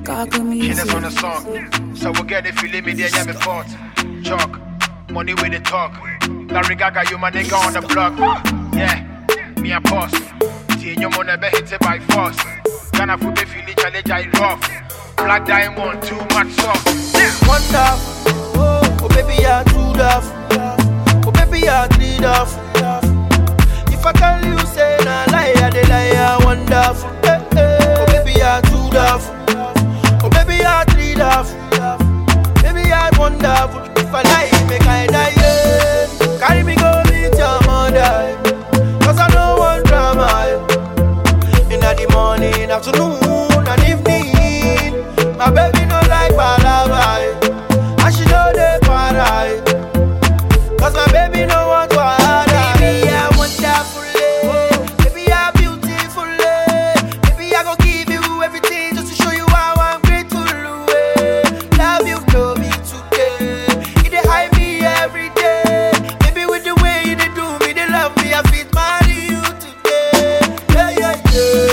She just on the song. So we'll get it, feeling me there, yeah, me fought. Chalk, money with the talk. Larry Gaga, you my nigga on the block. Yeah, me a boss. See your money be hit by force. Gonna put me feeling challenge, I rough. Black diamond, too much sauce. One love, oh baby, you're two love. Oh baby, you're three love. If I tell you, say nah lie, I dey lie, wonderful. Oh baby, you're two love. Oh baby, you're three love. Baby, you're wonderful. If I lie, make I die. Yeah. Carry me go meet your mother, 'cause I don't want drama. In the morning, afternoon, and evening, my baby no like palava, and she know they para, 'cause my baby no want to hide. Baby, I wonderful, baby, I beautiful, baby, I go give you everything just to show you how I'm grateful. Love you, know me today. You dey hide me every day, baby, with the way you dey do me, they love me, I fit marry you today. Yeah, yeah, yeah.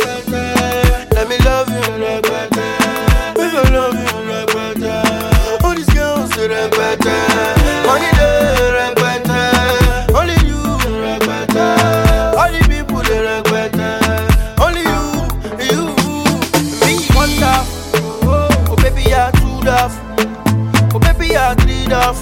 Let me love you like that. Baby, I love you like that. All these girls say like that. Only they like that. Only you like that. All the people they like that. Only you, me. One love, oh baby, you're two love. Oh baby, you're three love.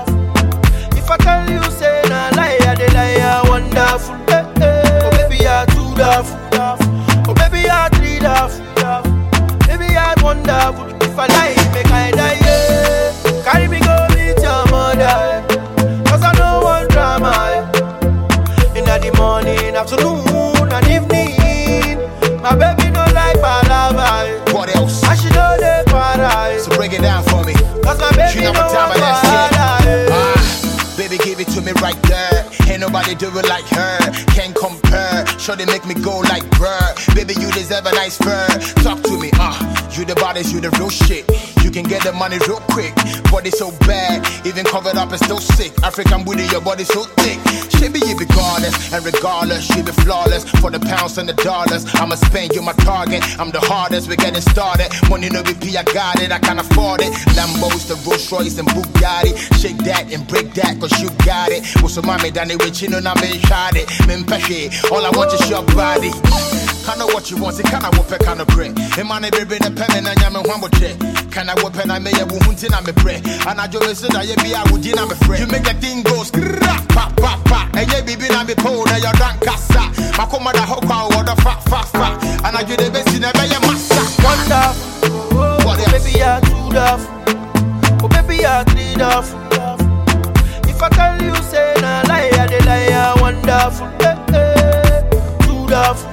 If I tell you, say nah lie, I dey lie, wonderful. Oh baby, you're two love. Oh baby, you're three love. Baby, you're wonderful. If I lie, make I die. Yeah. Carry me go meet your mother, 'cause I don't want drama. In the morning, afternoon, and evening, my baby no like palava. What else? And she know they para. So break it down for me. 'Cause my baby You know no what time want it is, para. Baby, give it to me right there. Ain't nobody do it like her. Can't compare. Sure they make me go like bruh. Baby, you deserve a nice fur. Talk to me, you the bodies, you the real shit. You can get the money real quick. Body so bad, even covered up and still sick. African booty, your body so thick. Baby, you be goddess, and regardless, you be flawless. For the pounds and the dollars, I'ma spend you my target. I'm the hardest, we're getting started. Money no BP, I got it, I can't afford it. Lambos, the Rolls Royce and Bugatti. Shake that and break that, 'cause you got it. What's my mommy done it with you, and I made shot it. All I want is your body. I know what you want, see, can I whoop a kind of bread? And money baby, the pen and I'm one more check. Can I whoop and I may have hunting on me bread? And I just said, I be out with you, I'm a friend. You make the thing go skrrrap, pop, pop, pop. And yeah, baby, I'm a pole, and you're drunk, cassa. My commander, hoka, or the fat, fat, fat. And I do the best in a bay, massa. One love, oh baby, you're two love. Oh baby, you're three love. If I tell you, say nah lie, I dey lie, wonderful. Two love.